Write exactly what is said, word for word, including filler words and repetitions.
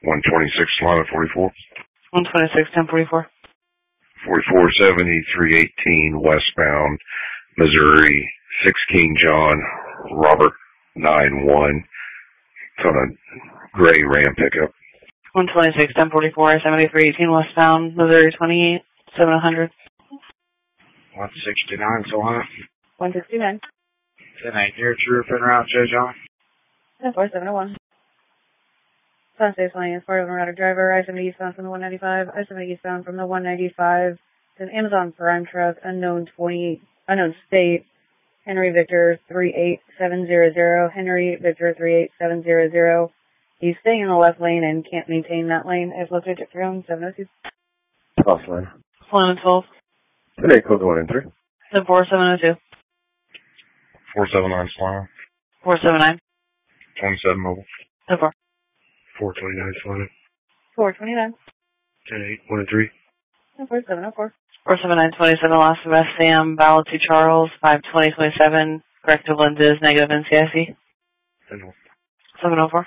one twenty-six, Solana forty-four. one twenty-six, ten forty-four. forty-four seventy, three eighteen, westbound, Missouri, six King John, Robert, nine one. It's on a gray Ram pickup. one twenty-six, ten forty-four, seventy-three eighteen, westbound, Missouri, twenty-eight, seven hundred. one sixty-nine, Solana. one sixty-nine. ten eight, near True Fin Route, J. John. ten four, seven oh one. Class A flying as part of a routed driver, I seventy eastbound from the one ninety-five, I seventy eastbound from the one ninety-five. It's an Amazon Prime truck, unknown twenty, unknown state, Henry Victor three eight seven zero zero, Henry Victor three eight seven zero zero. He's staying in the left lane and can't maintain that lane. I've located it from seven oh two. Cross line. one and twelve. Today, code one and three. ten four, seven oh two. four seven nine, Solana. four seven nine. twenty-seven mobile. ten four. four twenty-nine, Solana. four twenty-nine. ten eight, one and three. ten four, seven oh four. four seven nine, twenty-seven, Las Vegas, Sam, Vowel to Charles, five twenty, twenty-seven, corrective lenses, negative N C I C. seven seven oh four.